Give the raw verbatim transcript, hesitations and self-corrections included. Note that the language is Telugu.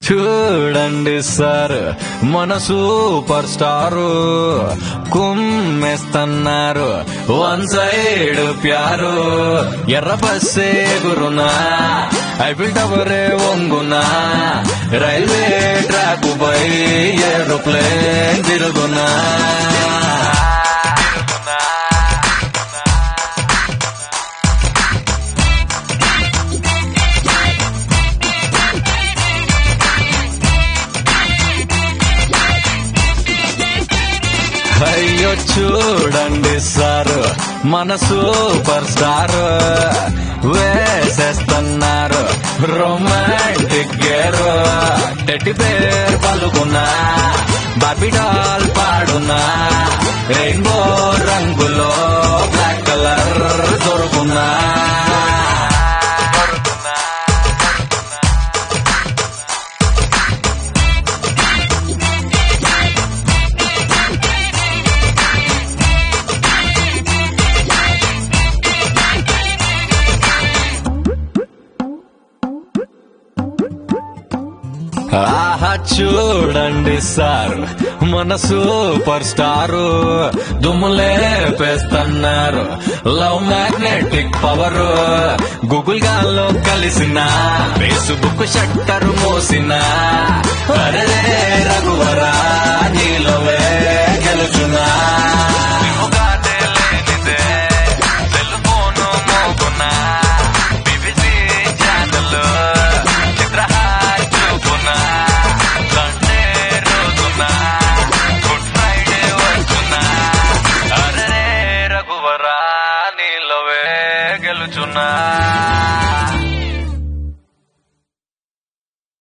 చూడండి సార్ మన సూపర్ స్టారు కుమ్మేస్తున్నారు వన్ సైడ్ ప్యారు ఎర్ర బస్సే గురునా ఐఫిల్ టవరే వంగునా రైల్వే ట్రాక్ పై ఏరోప్లేన్ తిరుగునా అయ్యో చూడండి సార్ మన సూపర్ స్టార్ వేసేస్తున్నారు రొమాంటిక్ గేర్ టెడ్డి బేర్ పలుకున్నా బార్బీ డాల్ పాడున్నా రెయిన్బో రంగులో బ్లాక్ కలర్ దొరుకున్నా ఆహా చూడండి సార్ మన సూపర్ స్టారు దుమ్ములేపేస్తున్నారు లవ్ మ్యాగ్నెటిక్ పవర్ గూగుల్ గాల్లో కలిసిన ఫేస్బుక్ షట్టర్ మోసిన అరే